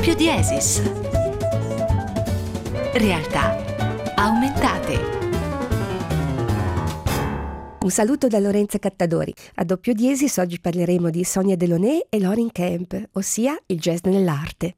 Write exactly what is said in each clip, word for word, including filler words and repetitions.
doppio diesis. Realtà aumentate. Un saluto da Lorenza Cattadori. A doppio diesis oggi parleremo di Sonia Delaunay e Lorin Kemp, ossia il jazz nell'arte.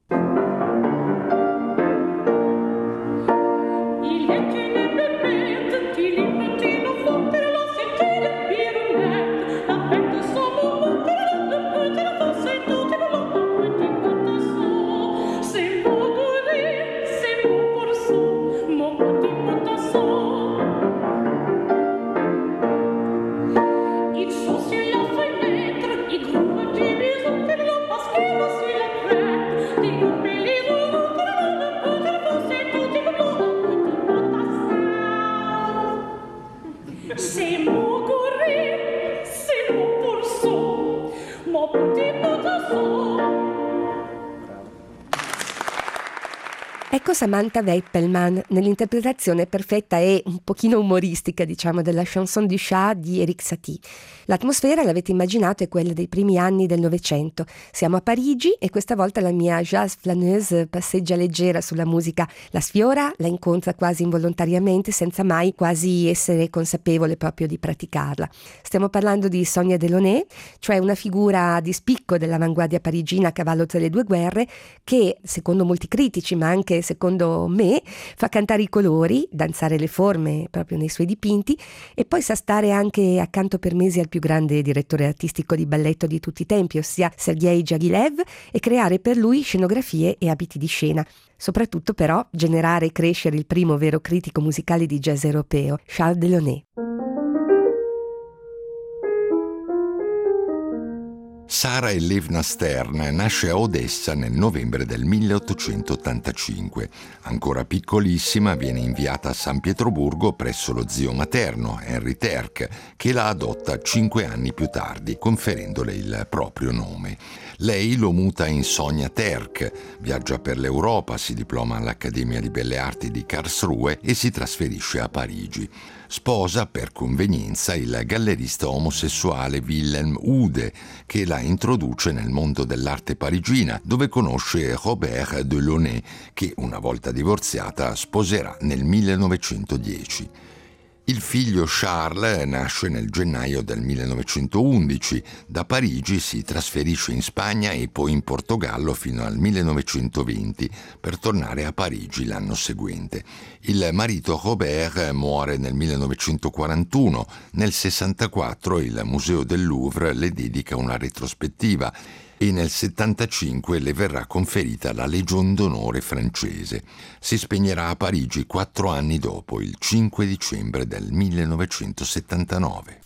Ecco Samantha Weppelmann nell'interpretazione perfetta e un pochino umoristica, diciamo, della chanson du chat di Erik Satie. L'atmosfera, l'avete immaginato, è quella dei primi anni del Novecento. Siamo a Parigi e questa volta la mia jazz flâneuse passeggia leggera sulla musica, la sfiora, la incontra quasi involontariamente senza mai quasi essere consapevole proprio di praticarla. Stiamo parlando di Sonia Delaunay, cioè una figura di spicco dell'avanguardia parigina a cavallo tra le due guerre che, secondo molti critici, ma anche secondo me, fa cantare i colori, danzare le forme proprio nei suoi dipinti e poi sa stare anche accanto per mesi al più grande direttore artistico di balletto di tutti i tempi, ossia Sergei Diaghilev, e creare per lui scenografie e abiti di scena. Soprattutto però generare e crescere il primo vero critico musicale di jazz europeo, Charles Delaunay. Sara Elevna Stern nasce a Odessa nel novembre del milleottocentottantacinque. Ancora piccolissima viene inviata a San Pietroburgo presso lo zio materno, Henry Terk, che la adotta cinque anni più tardi, conferendole il proprio nome. Lei lo muta in Sonia Terk, viaggia per l'Europa, si diploma all'Accademia di Belle Arti di Karlsruhe e si trasferisce a Parigi. Sposa per convenienza il gallerista omosessuale Wilhelm Ude, che la introduce nel mondo dell'arte parigina, dove conosce Robert Delaunay, che una volta divorziata sposerà nel millenovecentodieci. Il figlio Charles nasce nel gennaio del millenovecentoundici. Da Parigi si trasferisce in Spagna e poi in Portogallo fino al millenovecentoventi per tornare a Parigi l'anno seguente. Il marito Robert muore nel millenovecentoquarantuno. Nel sessantaquattro il Museo del Louvre le dedica una retrospettiva e nel settantacinque le verrà conferita la Legion d'onore francese. Si spegnerà a Parigi quattro anni dopo, il cinque dicembre del millenovecentosettantanove.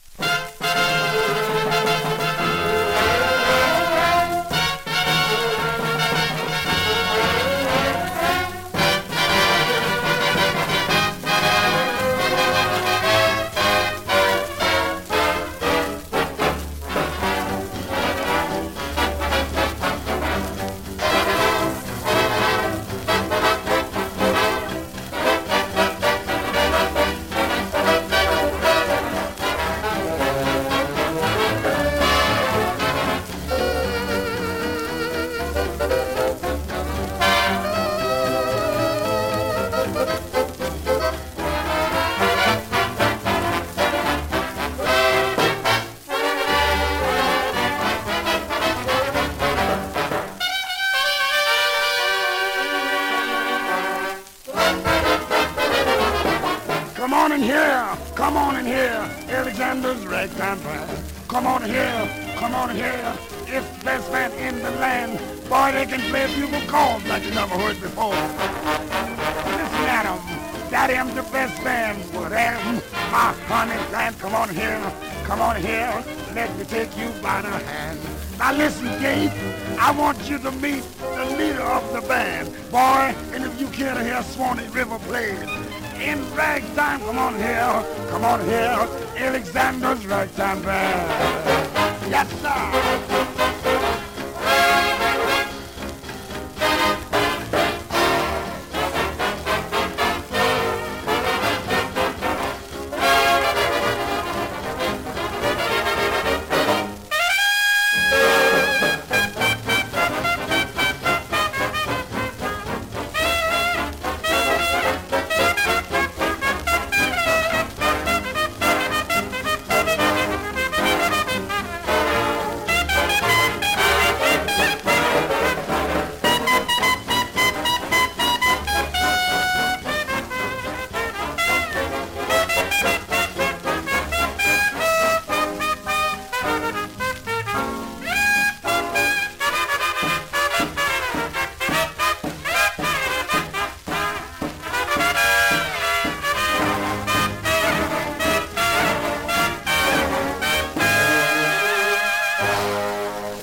Come on in here, Alexander's ragtime band. Come on in here, come on in here. It's the best band in the land. Boy, they can play bugle calls like you never heard before. Listen at 'em, that am the best band for them. My honey plant, come on in here, come on in here. Let me take you by the hand. Now listen, Gabe, I want you to meet the leader of the band. Boy, and if you care to hear Swanee River play in ragtime, come on here, come on here, Alexander's ragtime band. Yes, sir.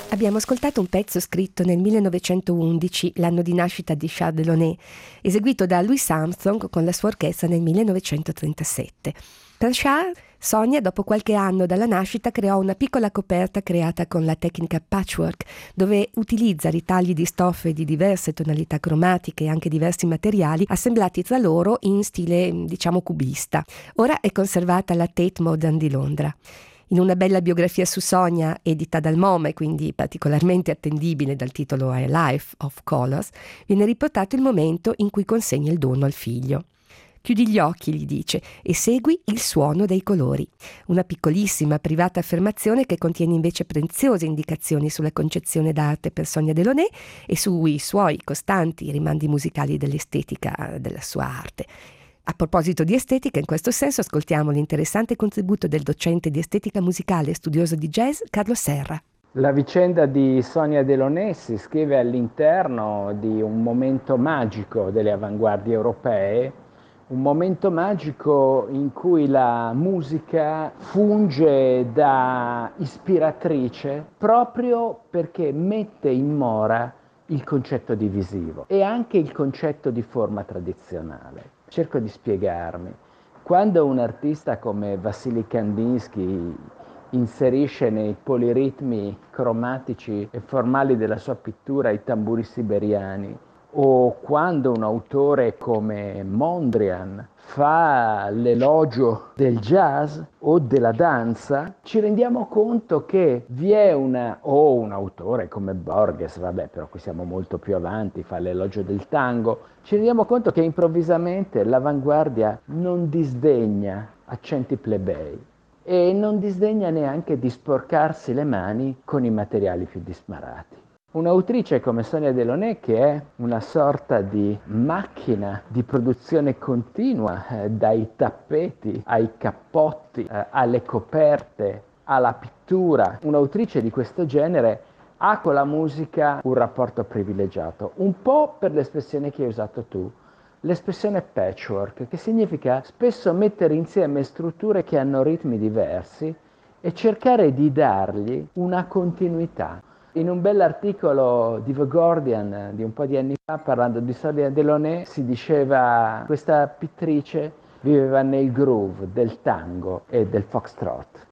Abbiamo ascoltato un pezzo scritto nel millenovecentoundici, l'anno di nascita di Charles Delaunay, eseguito da Louis Armstrong con la sua orchestra nel millenovecentotrentasette. Per Charles, Sonia, dopo qualche anno dalla nascita, creò una piccola coperta creata con la tecnica patchwork, dove utilizza ritagli di stoffe di diverse tonalità cromatiche e anche diversi materiali assemblati tra loro in stile, diciamo, cubista. Ora è conservata alla Tate Modern di Londra. In una bella biografia su Sonia, edita dal MoMA e quindi particolarmente attendibile dal titolo A Life of Colors, viene riportato il momento in cui consegna il dono al figlio. Chiudi gli occhi, gli dice, e segui il suono dei colori. Una piccolissima privata affermazione che contiene invece preziose indicazioni sulla concezione d'arte per Sonia Delaunay e sui suoi costanti rimandi musicali dell'estetica della sua arte. A proposito di estetica, in questo senso ascoltiamo l'interessante contributo del docente di estetica musicale e studioso di jazz Carlo Serra. La vicenda di Sonia Delaunay si iscrive all'interno di un momento magico delle avanguardie europee, un momento magico in cui la musica funge da ispiratrice proprio perché mette in mora il concetto divisivo e anche il concetto di forma tradizionale. Cerco di spiegarmi. Quando un artista come Vassily Kandinsky inserisce nei poliritmi cromatici e formali della sua pittura i tamburi siberiani, o quando un autore come Mondrian fa l'elogio del jazz o della danza, ci rendiamo conto che vi è una, o un autore come Borges, vabbè, però qui siamo molto più avanti, fa l'elogio del tango, ci rendiamo conto che improvvisamente l'avanguardia non disdegna accenti plebei e non disdegna neanche di sporcarsi le mani con i materiali più disparati. Un'autrice come Sonia Delaunay, che è una sorta di macchina di produzione continua, eh, dai tappeti ai cappotti, eh, alle coperte, alla pittura, un'autrice di questo genere ha con la musica un rapporto privilegiato, un po' per l'espressione che hai usato tu, l'espressione patchwork, che significa spesso mettere insieme strutture che hanno ritmi diversi e cercare di dargli una continuità. In un bell'articolo di The Guardian di un po' di anni fa, parlando di Sonia Delaunay, si diceva che questa pittrice viveva nel groove del tango e del foxtrot.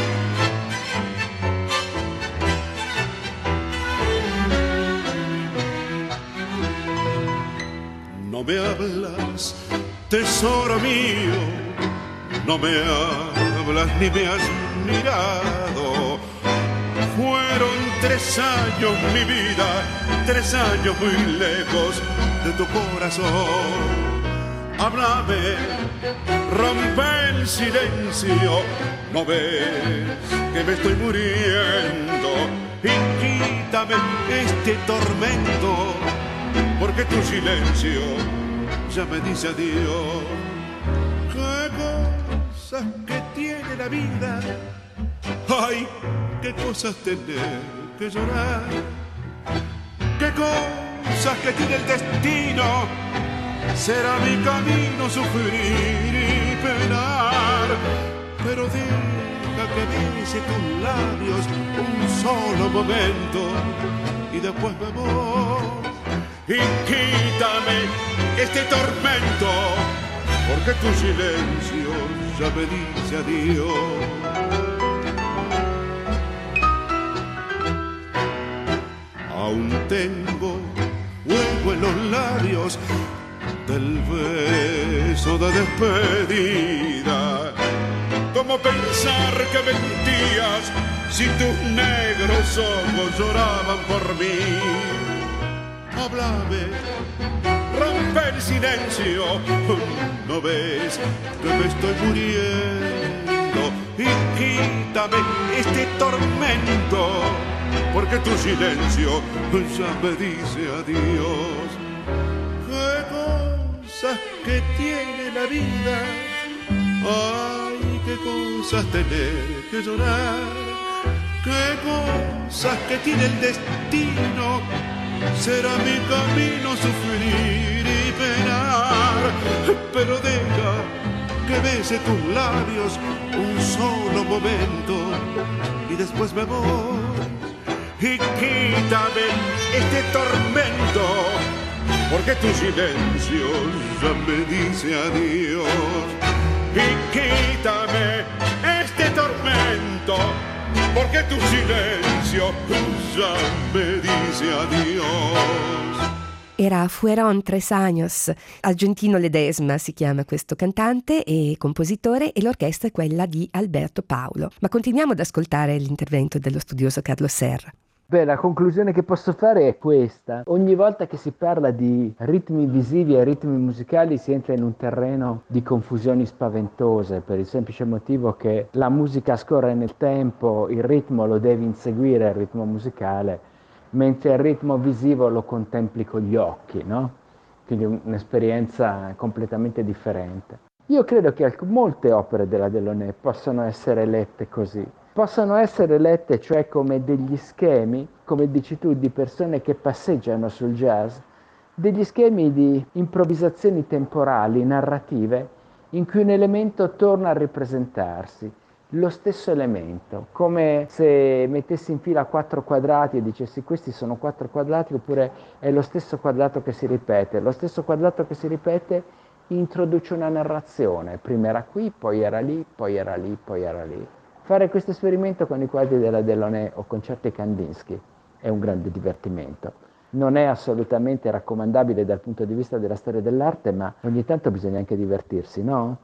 No me hablas, tesoro mío, no me hablas ni me has mirado. Fueron tres años mi vida, tres años muy lejos de tu corazón. Háblame, rompe el silencio, no ves que me estoy muriendo y quítame este tormento, porque tu silencio ya me dice adiós. Qué cosas que tiene la vida, ay, qué cosas tener que llorar, qué cosas que tiene el destino, será mi camino sufrir y penar, pero deja que bese tus labios un solo momento y después me voy. Y quítame este tormento, porque tu silencio ya me dice adiós. Aún tengo fuego en los labios del beso de despedida. ¿Cómo pensar que mentías si tus negros ojos lloraban por mí? Háblame, rompe el silencio, ¿no ves que me estoy muriendo? Y quítame este tormento, porque tu silencio ya me dice adiós. Qué cosas que tiene la vida, ay, qué cosas tener que llorar, qué cosas que tiene el destino, será mi camino sufrir y penar, pero deja que bese tus labios un solo momento y después me voy. Y y quítame este tormento, porque tu silencio ya me dice adiós. Y quítame este tormento, porque tu silencio ya me dice adiós. Era Fueron Tres Años, Argentino Ledesma si chiama questo cantante e compositore, e l'orchestra è quella di Alberto Paulo. Ma continuiamo ad ascoltare l'intervento dello studioso Carlo Serra. Beh, la conclusione che posso fare è questa. Ogni volta che si parla di ritmi visivi e ritmi musicali si entra in un terreno di confusioni spaventose, per il semplice motivo che la musica scorre nel tempo, il ritmo lo devi inseguire, il ritmo musicale, mentre il ritmo visivo lo contempli con gli occhi, no? Quindi un'esperienza completamente differente. Io credo che molte opere della Delaunay possano essere lette così. Possono essere lette cioè come degli schemi, come dici tu, di persone che passeggiano sul jazz, degli schemi di improvvisazioni temporali, narrative, in cui un elemento torna a ripresentarsi, lo stesso elemento, come se mettessi in fila quattro quadrati e dicessi questi sono quattro quadrati, oppure è lo stesso quadrato che si ripete. Lo stesso quadrato che si ripete introduce una narrazione, prima era qui, poi era lì, poi era lì, poi era lì. Fare questo esperimento con i quadri della Delaunay o con certi Kandinsky è un grande divertimento. Non è assolutamente raccomandabile dal punto di vista della storia dell'arte, ma ogni tanto bisogna anche divertirsi, no?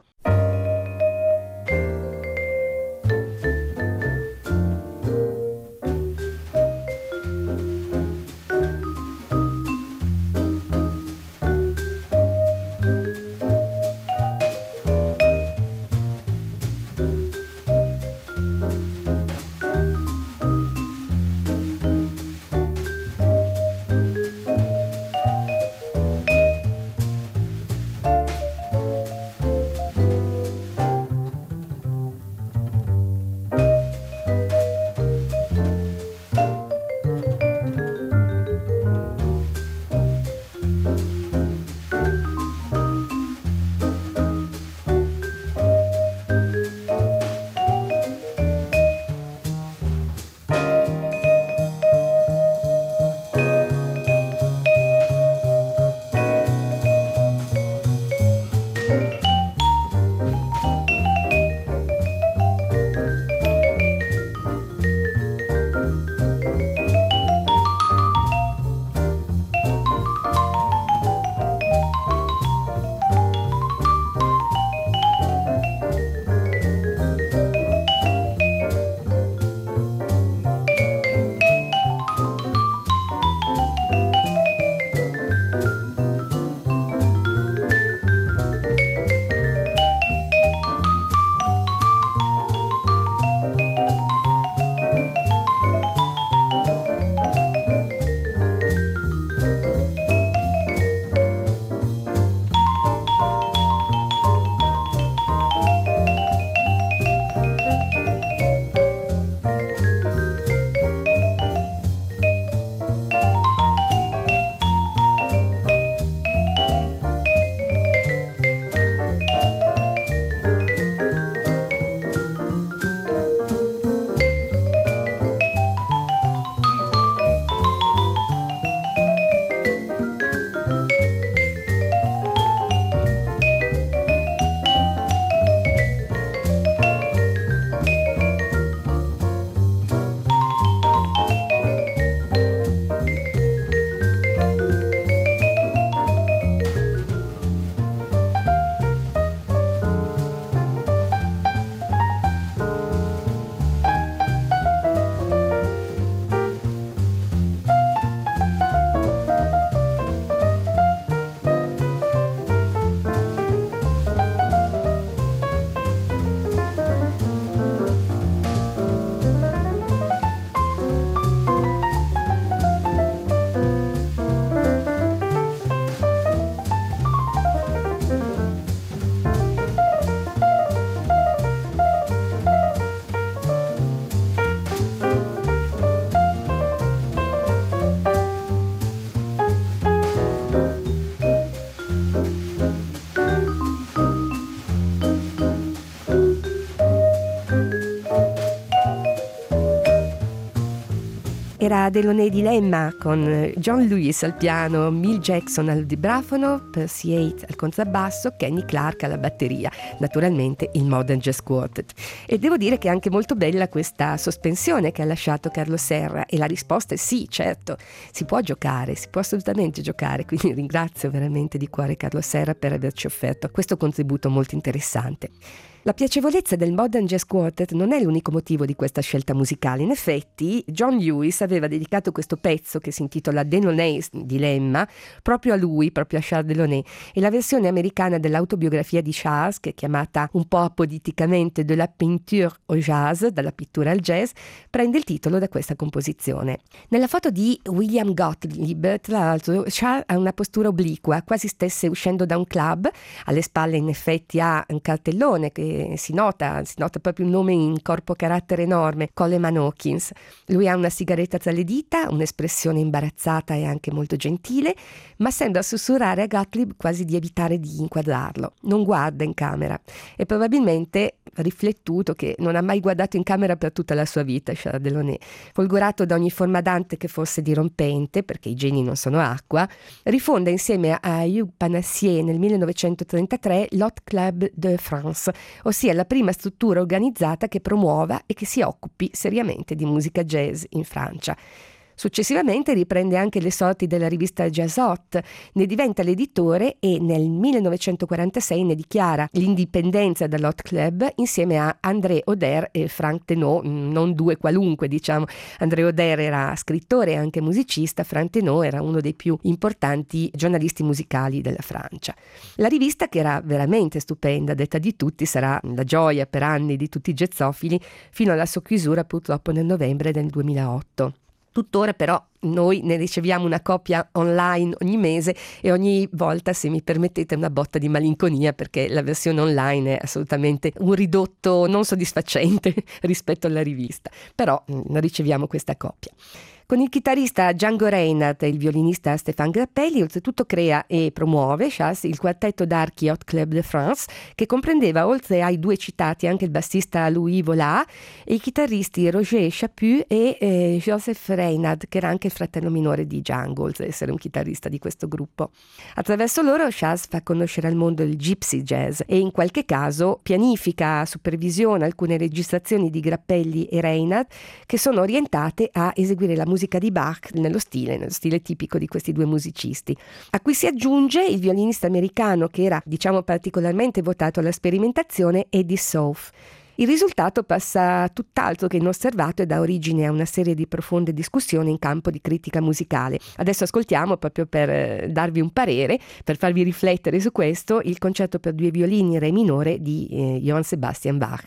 era Delaunay Dilemma con John Lewis al piano, Milt Jackson al vibrafono, Percy Yates al contrabbasso, Kenny Clarke alla batteria, naturalmente il Modern Jazz Quartet. E devo dire che è anche molto bella questa sospensione che ha lasciato Carlos Serra, e la risposta è sì, certo, si può giocare, si può assolutamente giocare, quindi ringrazio veramente di cuore Carlos Serra per averci offerto questo contributo molto interessante. La piacevolezza del Modern Jazz Quartet non è l'unico motivo di questa scelta musicale. In effetti, John Lewis aveva dedicato questo pezzo, che si intitola Delaunay's Dilemma, proprio a lui, proprio a Charles Delaunay, e la versione americana dell'autobiografia di Charles, che è chiamata un po' apoditicamente De la peinture au jazz, dalla pittura al jazz, prende il titolo da questa composizione. Nella foto di William Gottlieb, tra l'altro, Charles ha una postura obliqua, quasi stesse uscendo da un club. Alle spalle in effetti ha un cartellone che si nota, si nota proprio un nome in corpo carattere enorme, Coleman Hawkins. Lui ha una sigaretta tra le dita, un'espressione imbarazzata e anche molto gentile, ma sembra sussurrare a Gottlieb quasi di evitare di inquadrarlo. Non guarda in camera e probabilmente ha riflettuto che non ha mai guardato in camera per tutta la sua vita, Charles Delaunay. Folgorato da ogni forma d'arte che fosse dirompente, perché i geni non sono acqua, rifonda insieme a Hugues Panassier nel millenovecentotrentatré l'Hot Club de France, ossia la prima struttura organizzata che promuova e che si occupi seriamente di musica jazz in Francia. Successivamente riprende anche le sorti della rivista Jazz Hot, ne diventa l'editore e nel millenovecentoquarantasei ne dichiara l'indipendenza dall'Hot Club insieme a André Oder e Frank Tenot, non due qualunque diciamo. André Oder era scrittore e anche musicista, Frank Tenot era uno dei più importanti giornalisti musicali della Francia. La rivista, che era veramente stupenda, detta di tutti, sarà la gioia per anni di tutti i jazzofili fino alla sua chiusura purtroppo nel novembre del duemilaotto. Tuttora però noi ne riceviamo una copia online ogni mese e ogni volta, se mi permettete, una botta di malinconia, perché la versione online è assolutamente un ridotto non soddisfacente rispetto alla rivista, però mh, riceviamo questa copia. Con il chitarrista Django Reinhardt e il violinista Stéphane Grappelli, oltretutto crea e promuove Charles il quartetto d'archi Hot Club de France, che comprendeva, oltre ai due citati, anche il bassista Louis Volat e i chitarristi Roger Chaput e eh, Joseph Reinhardt, che era anche il fratello minore di Django, oltre ad essere un chitarrista di questo gruppo. Attraverso loro Charles fa conoscere al mondo il gypsy jazz e in qualche caso pianifica, supervisiona alcune registrazioni di Grappelli e Reinhardt che sono orientate a eseguire la musica di Bach nello stile, nello stile tipico di questi due musicisti, a cui si aggiunge il violinista americano che era, diciamo, particolarmente votato alla sperimentazione, Eddie South. Il risultato passa tutt'altro che inosservato e dà origine a una serie di profonde discussioni in campo di critica musicale. Adesso ascoltiamo, proprio per darvi un parere, per farvi riflettere su questo, il concerto per due violini re minore di eh, Johann Sebastian Bach.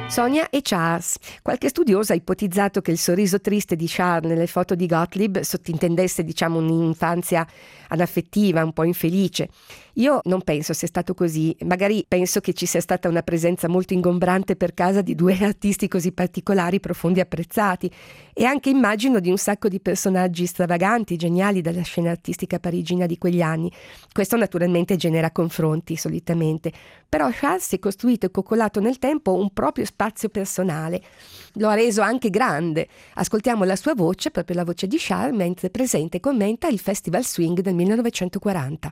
Sonia e Charles. Qualche studioso ha ipotizzato che il sorriso triste di Charles nelle foto di Gottlieb sottintendesse, diciamo, un'infanzia anaffettiva, un po' infelice. Io non penso sia stato così, magari penso che ci sia stata una presenza molto ingombrante per casa di due artisti così particolari, profondi e apprezzati, e anche immagino di un sacco di personaggi stravaganti, geniali della scena artistica parigina di quegli anni. Questo naturalmente genera confronti solitamente, però Charles si è costruito e coccolato nel tempo un proprio spazio personale. Lo ha reso anche grande. Ascoltiamo la sua voce, proprio la voce di Charles, mentre presenta e commenta il Festival Swing del millenovecentoquaranta.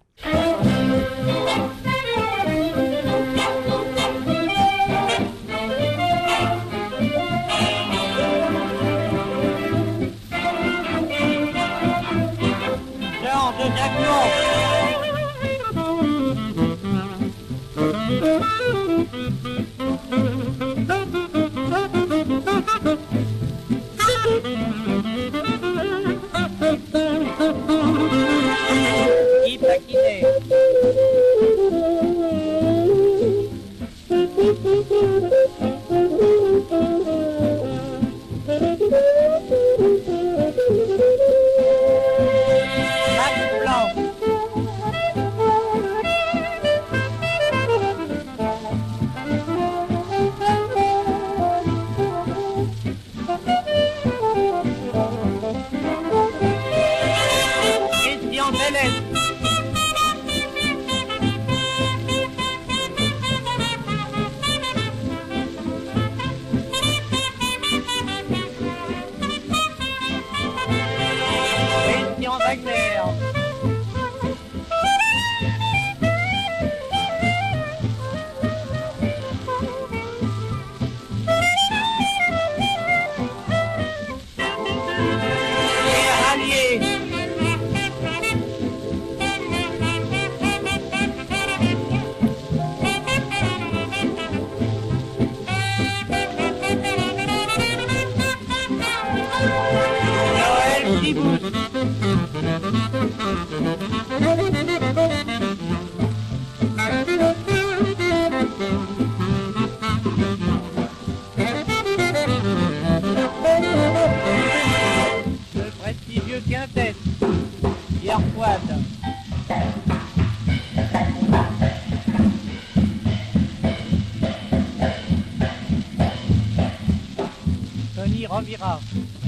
Tony Rovira.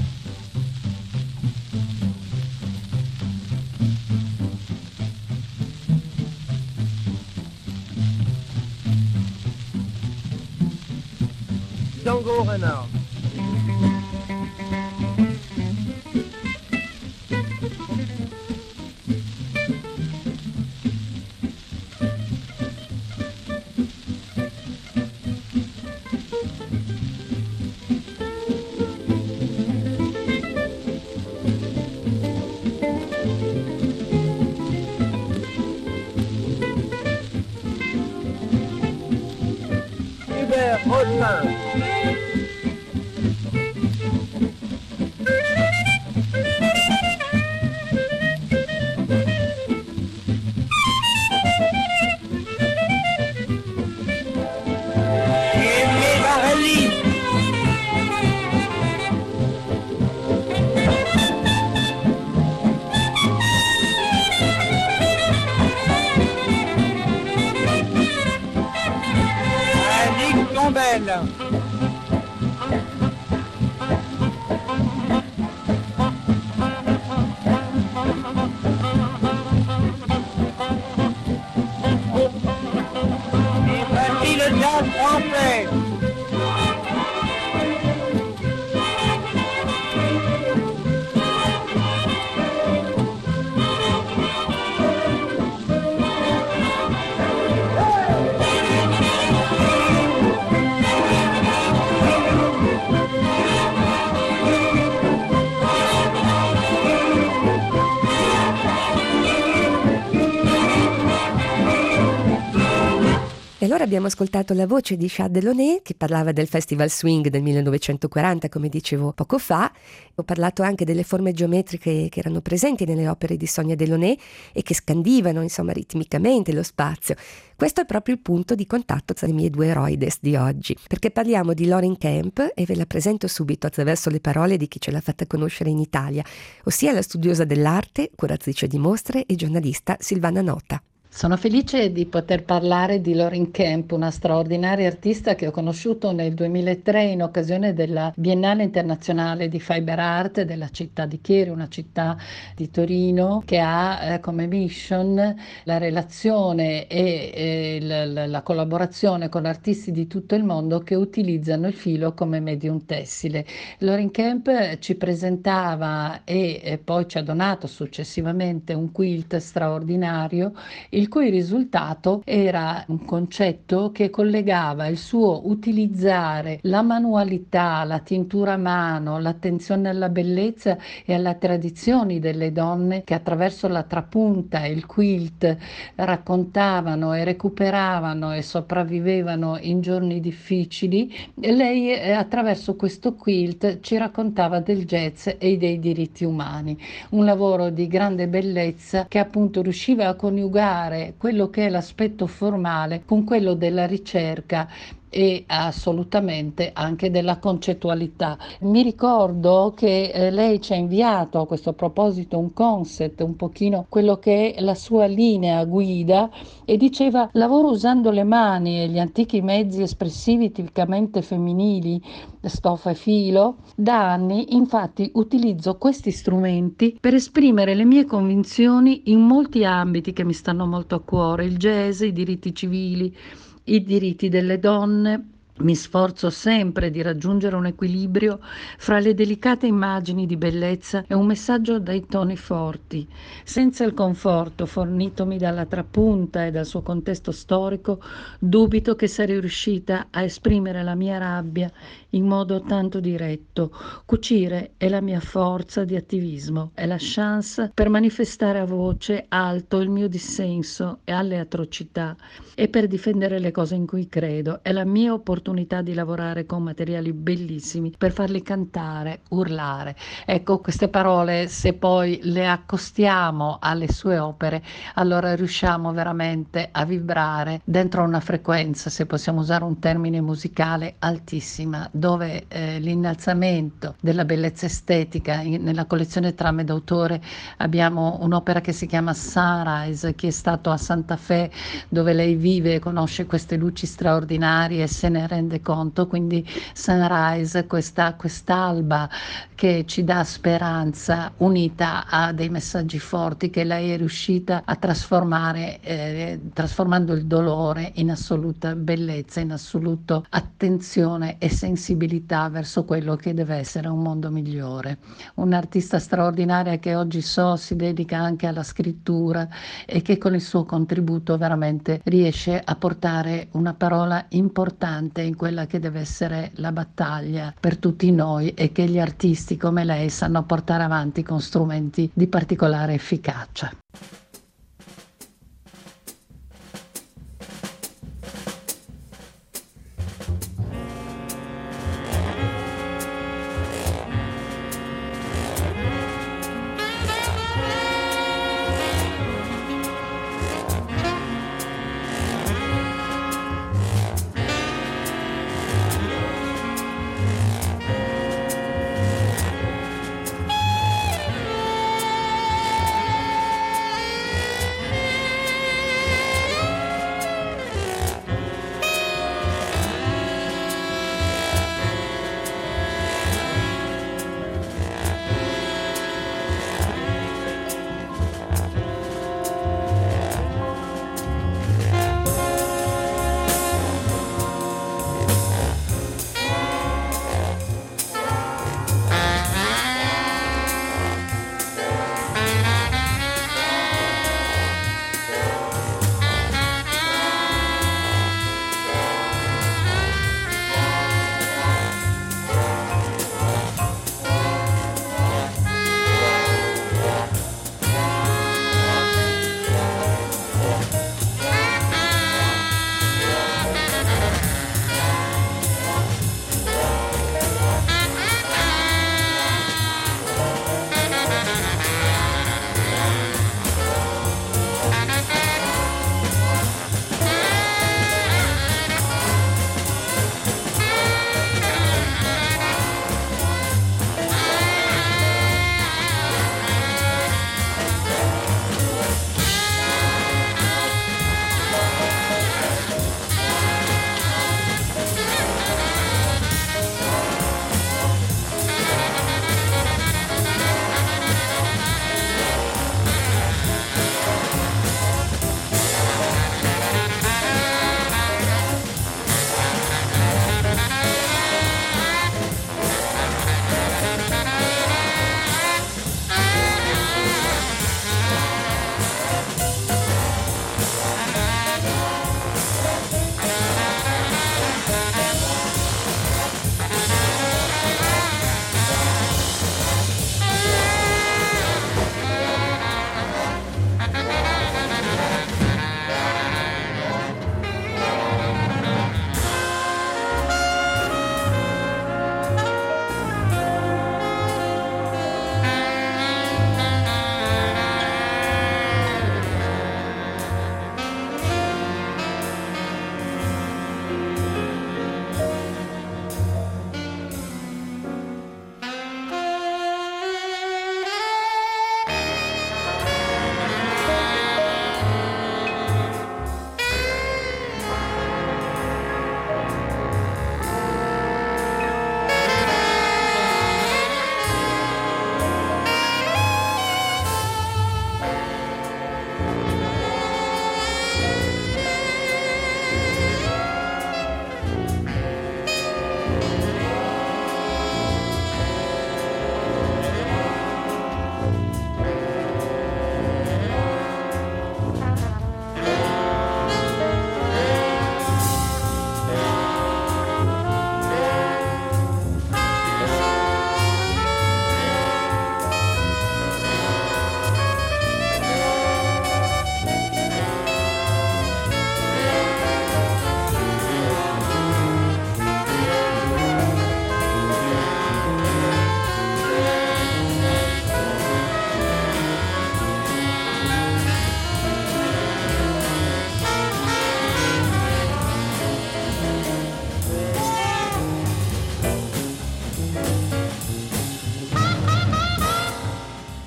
Django Reinhardt. Hubert Rollin. Belle. Et voici le jazz français. abbiamo ascoltato la voce di Charles Delaunay che parlava del Festival Swing del millenovecentoquaranta, come dicevo poco fa. Ho parlato anche delle forme geometriche che erano presenti nelle opere di Sonia Delaunay e che scandivano, insomma, ritmicamente lo spazio. Questo è proprio il punto di contatto tra i miei due eroides di oggi, perché parliamo di Loren Kemp e ve la presento subito attraverso le parole di chi ce l'ha fatta conoscere in Italia, ossia la studiosa dell'arte, curatrice di mostre e giornalista Silvana Nota. Sono felice di poter parlare di Loren Kemp, una straordinaria artista che ho conosciuto nel duemilatré in occasione della Biennale Internazionale di Fiber Art della città di Chieri, una città di Torino che ha eh, come mission la relazione e eh, la, la collaborazione con artisti di tutto il mondo che utilizzano il filo come medium tessile. Loren Kemp ci presentava e, e poi ci ha donato successivamente un quilt straordinario, il cui risultato era un concetto che collegava il suo utilizzare la manualità, la tintura a mano, l'attenzione alla bellezza e alle tradizioni delle donne che attraverso la trapunta e il quilt raccontavano e recuperavano e sopravvivevano in giorni difficili. Lei eh, attraverso questo quilt ci raccontava del jazz e dei diritti umani, un lavoro di grande bellezza che appunto riusciva a coniugare quello che è l'aspetto formale con quello della ricerca e assolutamente anche della concettualità. Mi ricordo che eh, lei ci ha inviato a questo proposito un concept, un pochino quello che è la sua linea guida, e diceva: lavoro usando le mani e gli antichi mezzi espressivi tipicamente femminili, stoffa e filo. Da anni infatti utilizzo questi strumenti per esprimere le mie convinzioni in molti ambiti che mi stanno molto a cuore: il jazz, i diritti civili, i diritti delle donne. Mi sforzo sempre di raggiungere un equilibrio fra le delicate immagini di bellezza e un messaggio dai toni forti. Senza il conforto fornitomi dalla trapunta e dal suo contesto storico, dubito che sarei riuscita a esprimere la mia rabbia in modo tanto diretto. Cucire è la mia forza di attivismo, è la chance per manifestare a voce alto il mio dissenso e alle atrocità e per difendere le cose in cui credo. È la mia opportunità di lavorare con materiali bellissimi per farli cantare, urlare. Ecco, queste parole, se poi le accostiamo alle sue opere, allora riusciamo veramente a vibrare dentro una frequenza, se possiamo usare un termine musicale, altissima, dove eh, l'innalzamento della bellezza estetica. In, nella collezione Trame d'autore abbiamo un'opera che si chiama Sunrise, che è stato a Santa Fe, dove lei vive e conosce queste luci straordinarie e se ne rende conto. Quindi Sunrise, questa quest'alba che ci dà speranza, unita a dei messaggi forti che lei è riuscita a trasformare, eh, trasformando il dolore in assoluta bellezza, in assoluta attenzione e sensibilità verso quello che deve essere un mondo migliore. Un'artista straordinaria che oggi so si dedica anche alla scrittura e che con il suo contributo veramente riesce a portare una parola importante in quella che deve essere la battaglia per tutti noi e che gli artisti come lei sanno portare avanti con strumenti di particolare efficacia.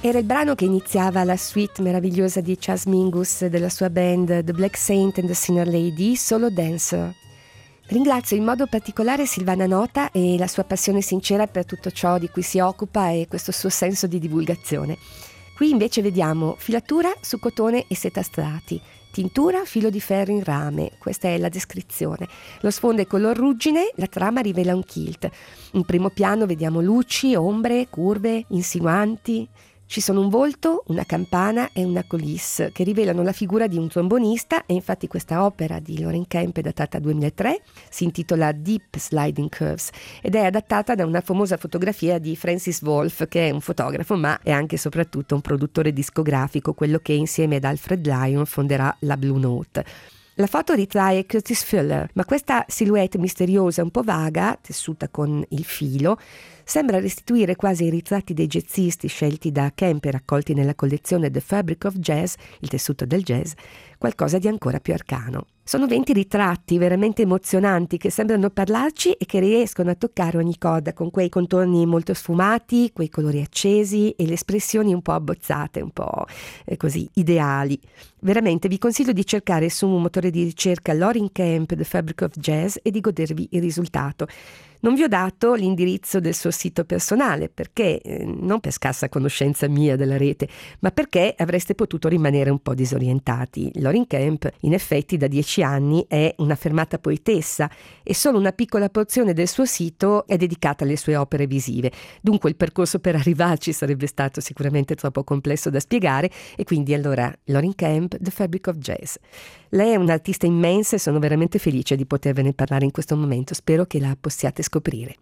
Era il brano che iniziava la suite meravigliosa di Chas Mingus della sua band The Black Saint and the Sinner Lady, Solo Dancer. Ringrazio in modo particolare Silvana Nota e la sua passione sincera per tutto ciò di cui si occupa e questo suo senso di divulgazione. Qui invece vediamo filatura su cotone e seta strati, tintura filo di ferro in rame, questa è la descrizione. Lo sfondo è color ruggine, la trama rivela un kilt. In primo piano vediamo luci, ombre, curve, insinuanti. Ci sono un volto, una campana e una coulisse che rivelano la figura di un trombonista e infatti questa opera di Loren Kemp è datata duemilatré, si intitola Deep Sliding Curves ed è adattata da una famosa fotografia di Francis Wolff, che è un fotografo ma è anche e soprattutto un produttore discografico, quello che insieme ad Alfred Lion fonderà la Blue Note. La foto ritrae Curtis Fuller, ma questa silhouette misteriosa un po' vaga, tessuta con il filo, sembra restituire quasi i ritratti dei jazzisti scelti da Kemp e raccolti nella collezione The Fabric of Jazz, il tessuto del jazz, qualcosa di ancora più arcano. Sono venti ritratti veramente emozionanti che sembrano parlarci e che riescono a toccare ogni coda con quei contorni molto sfumati, quei colori accesi e le espressioni un po' abbozzate, un po' eh, così ideali. Veramente vi consiglio di cercare su un motore di ricerca Loren Kemp The Fabric of Jazz e di godervi il risultato. Non vi ho dato l'indirizzo del suo sito personale perché, eh, non per scarsa conoscenza mia della rete, ma perché avreste potuto rimanere un po' disorientati. Loren Kemp, in effetti, da dieci anni è una fermata poetessa e solo una piccola porzione del suo sito è dedicata alle sue opere visive. Dunque il percorso per arrivarci sarebbe stato sicuramente troppo complesso da spiegare e quindi allora Loren Kemp, The Fabric of Jazz. Lei è un'artista immensa e sono veramente felice di potervene parlare in questo momento. Spero che la possiate scoprire.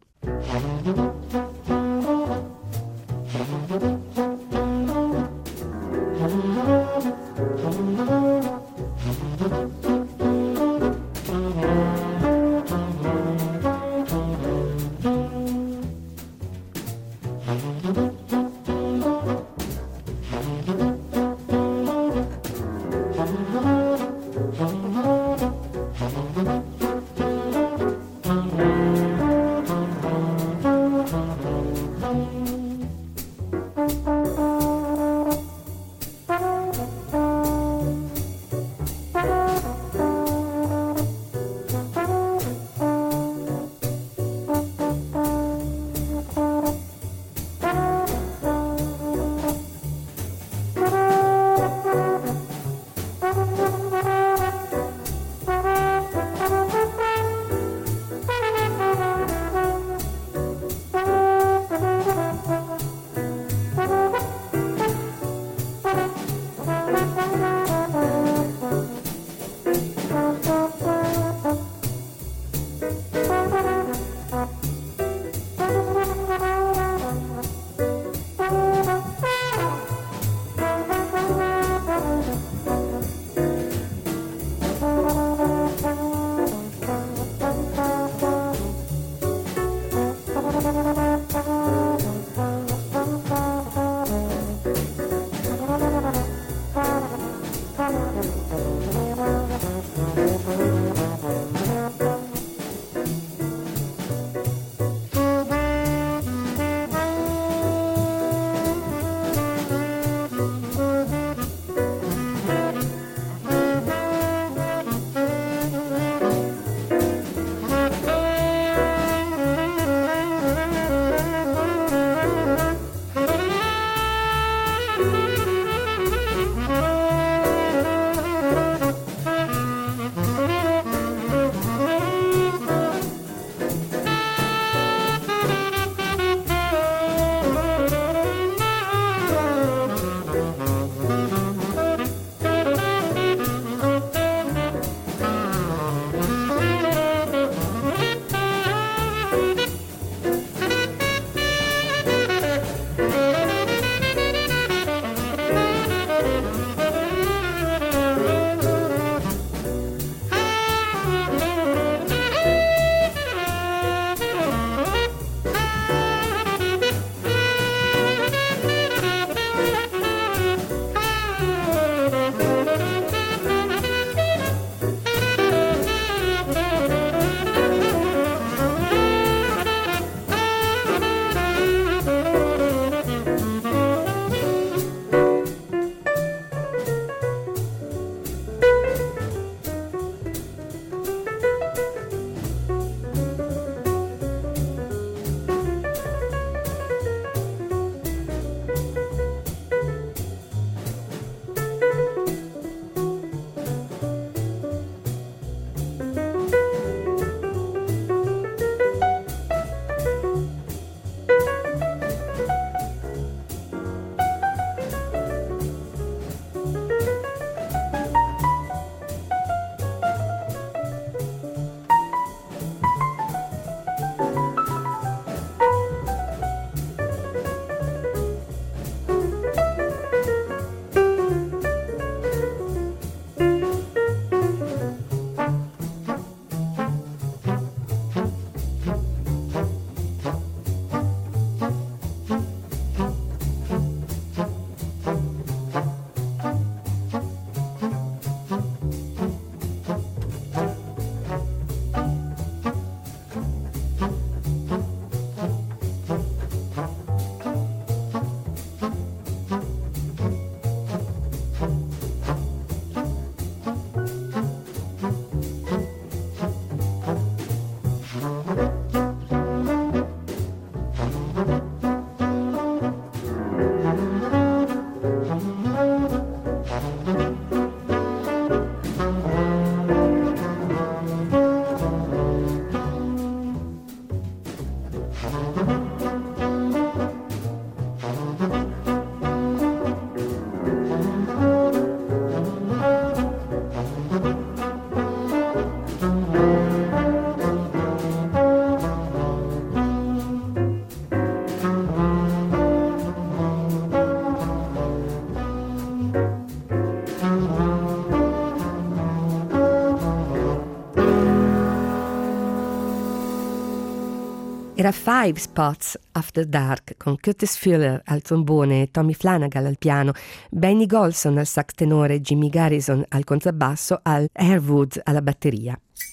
Era Five Spots After Dark con Curtis Fuller al trombone, Tommy Flanagan al piano, Benny Golson al sax tenore, Jimmy Garrison al contrabbasso, al Harewood alla batteria.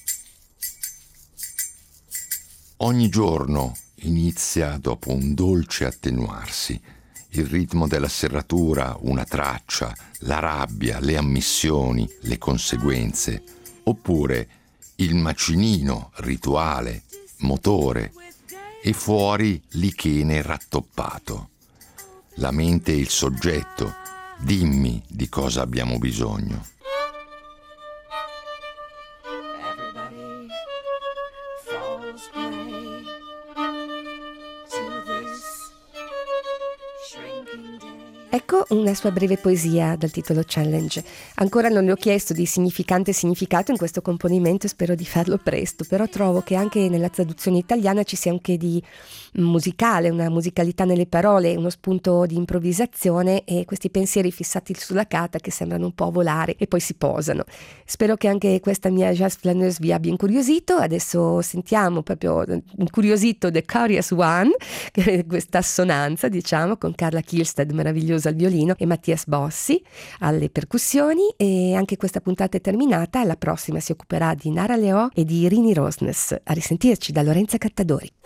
Ogni giorno inizia dopo un dolce attenuarsi. Il ritmo della serratura, una traccia, la rabbia, le ammissioni, le conseguenze, oppure il macinino rituale, motore, e fuori lichene rattoppato. La mente e il soggetto, dimmi di cosa abbiamo bisogno. Ecco una sua breve poesia dal titolo Challenge. Ancora non le ho chiesto di significante significato in questo componimento, spero di farlo presto, però trovo che anche nella traduzione italiana ci sia anche di musicale, una musicalità nelle parole, uno spunto di improvvisazione e questi pensieri fissati sulla carta che sembrano un po' volare e poi si posano. Spero che anche questa mia jazz flâneuse vi abbia incuriosito. Adesso sentiamo proprio incuriosito The Curious One, questa assonanza diciamo con Carla Kihlstedt meravigliosa al violino e Mattias Bossi alle percussioni. E anche questa puntata è terminata, la prossima si occuperà di Nara Leò e di Rini Rosnes. A risentirci da Lorenza Cattadori.